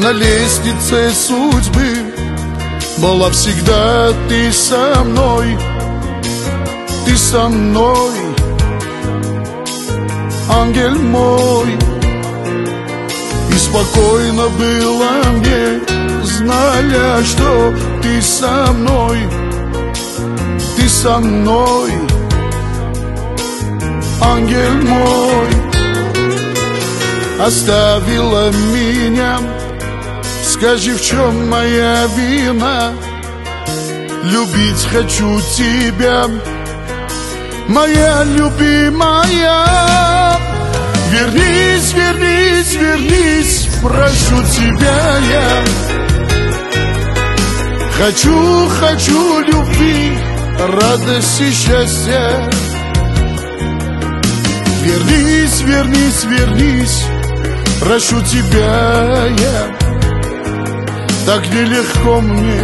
на лестнице судьбы была всегда ты со мной, ты со мной, ангел мой. И спокойно было мне, зная, что ты со мной, ты со мной, ангел мой. Оставила меня, скажи, в чем моя вина? Любить хочу тебя, моя любимая. Вернись, вернись, вернись, прошу тебя я. Хочу, хочу любви, радости, счастья. Вернись, вернись, вернись, прошу тебя я. Так нелегко мне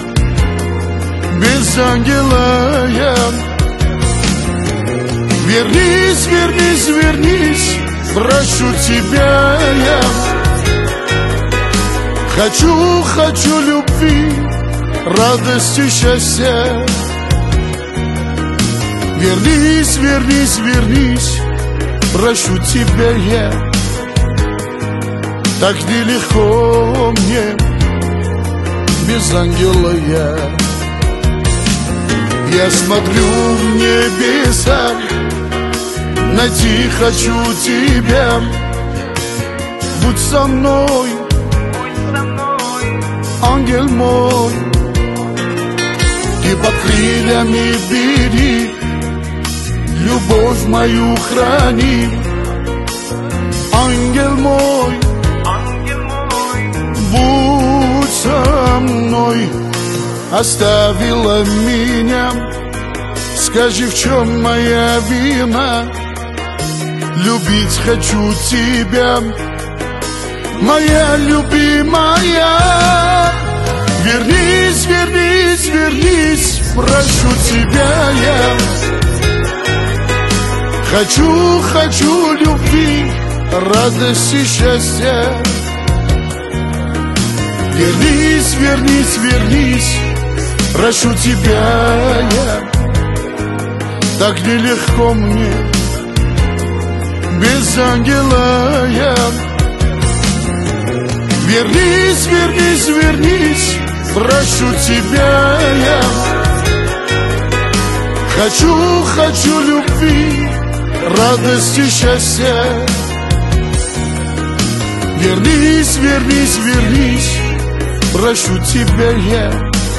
без ангела я. Вернись, вернись, вернись, прошу тебя я. Хочу, хочу любви, радости, счастья. Вернись, вернись, вернись, прошу тебя я. Так нелегко мне без ангела я. Я смотрю в небеса, найти хочу тебя. Будь со мной, ангел мой. Ты под крыльями бери, любовь мою храни, ангел мой. Будь со мной. Оставила меня, скажи, в чем моя вина? Любить хочу тебя, моя любимая. Вернись, вернись, вернись, прошу тебя я. Хочу, хочу любви, радости, счастья. Вернись, вернись, вернись, прошу тебя я. Так нелегко мне без ангела я. Вернись, вернись, вернись, прошу тебя я. Хочу, хочу любви, радости, счастья. Вернись, вернись, вернись, прошу тебя я.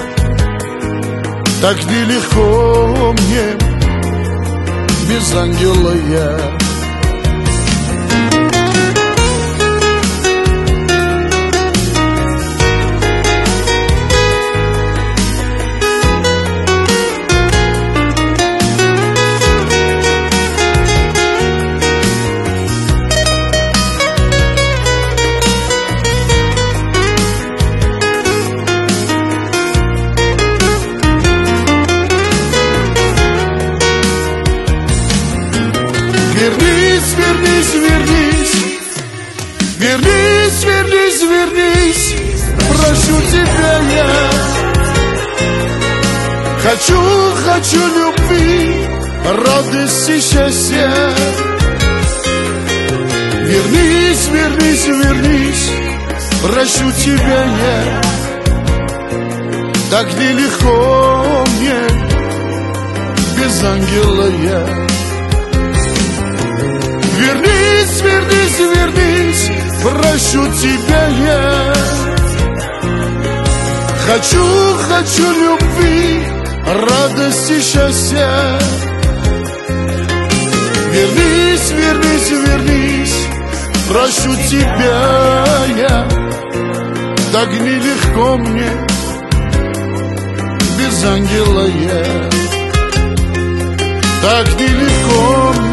Так нелегко мне без ангела я. Вернись, вернись, вернись, вернись, вернись, вернись, прошу тебя я. Хочу, хочу любви, радости, счастья. Вернись, вернись, вернись, прошу тебя я. Так нелегко мне без ангела я. Вернись, вернись, вернись, прошу тебя я. Хочу, хочу любви, радости, счастья. Вернись, вернись, вернись, прошу тебя я. Так нелегко мне без ангела я. Так нелегко мне